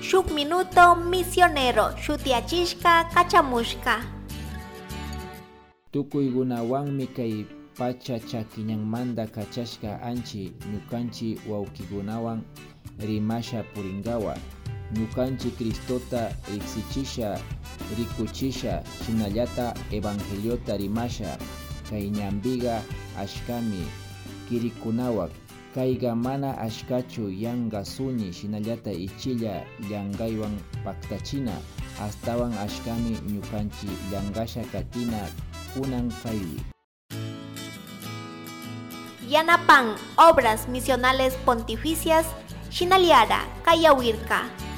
shuk minuto misionero shutiachishka kachamushka. Tukuykunawanmi kay pacha chakiñanmanta kachashka anchi ñukanchi wawkikunawan rimasha puringawa. Ñukanchi Cristota riksichisha rikuchisha shinallata evangeliota rimasha. Kay ñampiqa ashkami kirikunawak. Kayqa mana ashkachu yanqa suni shinallata ichilla llankaywan paktachina. Astawan ashkami ñukanchi llankasha katina kunan kaywi. Yanapan Obras Misionales Pontificias Shinaliara Kayawirka.